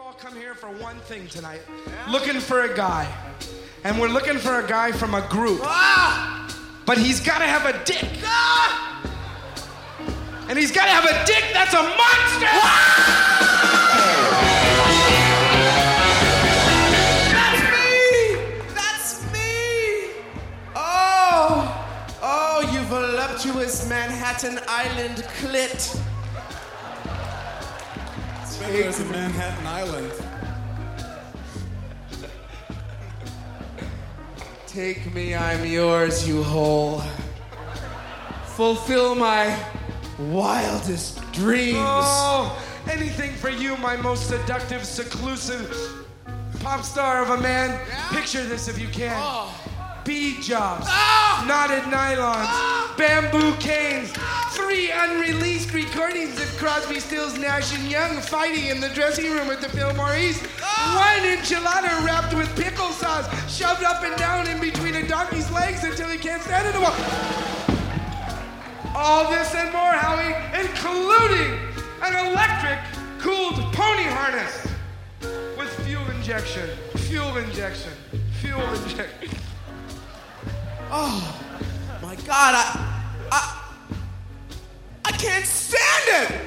all come here for one thing tonight. Looking for a guy. And we're looking for a guy from a group. But he's got to have a dick. And he's got to have a dick that's a monster! That's me! Oh, you voluptuous Manhattan Island clit. There's a Manhattan Island. Take me, I'm yours, you hole. Fulfill my wildest dreams. Oh, anything for you, my most seductive, seclusive pop star of a man. Yeah? Picture this if you can. Bead jobs, Ah! knotted nylons, bamboo canes, 3 unreleased recordings of Crosby, Stills, Nash & Young fighting in the dressing room at the Fillmore East. 1 enchilada wrapped with pickle sauce, shoved up and down in between a donkey's legs until he can't stand it anymore. All this and more, Howie, including an electric-cooled pony harness with fuel injection. Oh, my God, I can't stand it!